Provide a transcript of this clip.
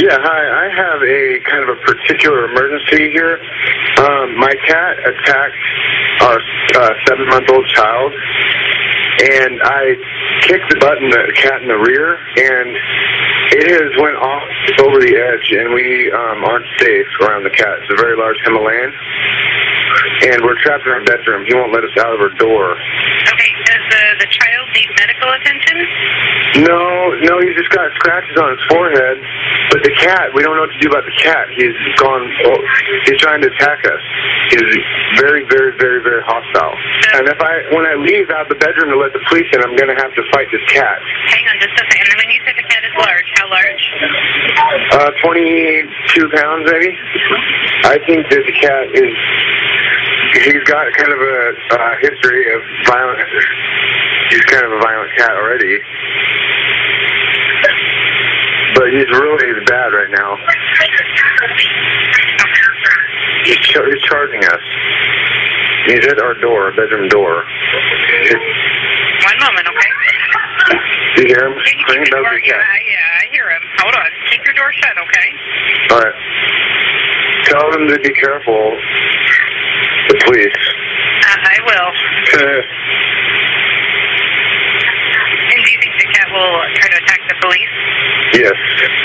Yeah, hi. I have a kind of a particular emergency here. My cat attacked our 7-month-old child, and I kicked the cat in the rear, and it has went off over the edge, and we aren't safe around the cat. It's a very large Himalayan, and we're trapped in our bedroom. He won't let us out of our door. Okay, does the child need medical attention? No, he's just got scratches on his forehead. But the cat, we don't know what to do about the cat. He's trying to attack us. He's very, very, very, very hostile. And when I leave out the bedroom to let the police in, I'm going to have to fight this cat. Hang on just a second. And when you say the cat is large, how large? 22 pounds, maybe. I think that the cat he's got kind of a history of violence. He's kind of a violent cat already. But he's really bad right now. He's charging us. He's at our door, bedroom door. One moment, okay? Do you hear him? Yeah, I hear him. Hold on. Keep your door shut, okay? All right. Tell them to be careful. The police. I will. And do you think the cat will try to attack the police? Yes.